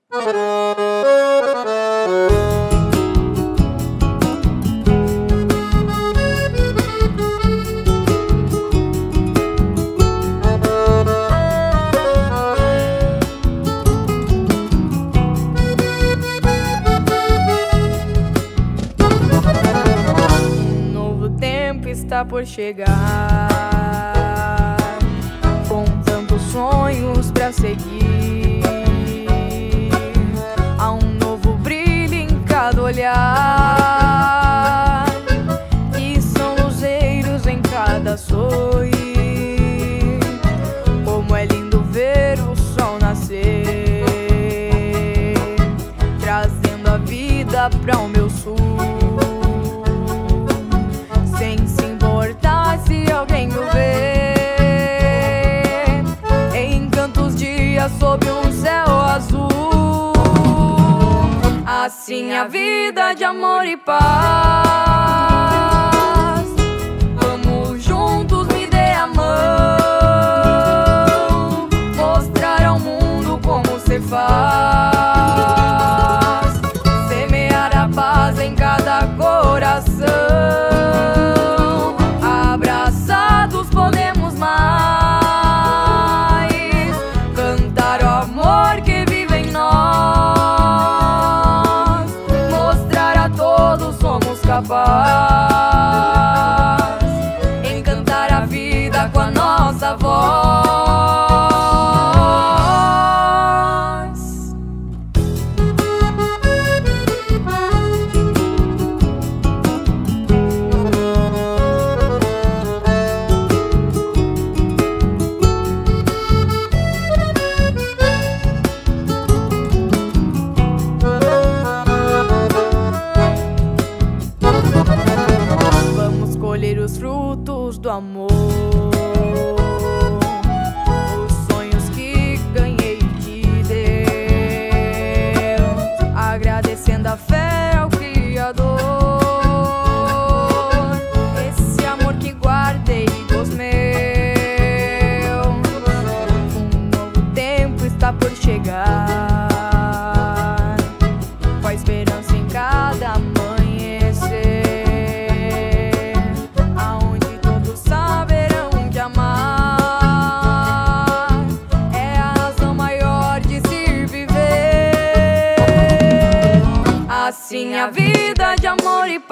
Um novo tempo está por chegar, com tantos sonhos pra seguir. Há um novo brilho em cada olhar, e são luzeiros em cada sorrir. Como é lindo ver o sol nascer, trazendo a vida pra o meu sul, sem se importar se alguém me vê. Encanto os dias sob um céu azul. Assim a vida de amor e paz. Vamos juntos, me dê a mão, mostrar ao mundo como se faz, semear a paz em cada coração. Abraçados podemos mais, cantar o amor que vive em nós, mostrar a todos somos capazes, encantar a vida com a nossa voz. Vamos colher os frutos do amor, os sonhos que ganhei de Deus, agradecendo a fé ao Criador, esse amor que guardei dos meus. Um novo tempo está por chegar, com a esperança em cada amanhecer, aonde todos saberão de amar. É a razão maior de se viver. Assim a vida de amor e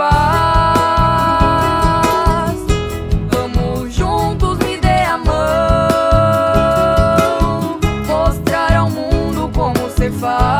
paz. Vamos juntos, me dê a mão, mostrar ao mundo como se faz,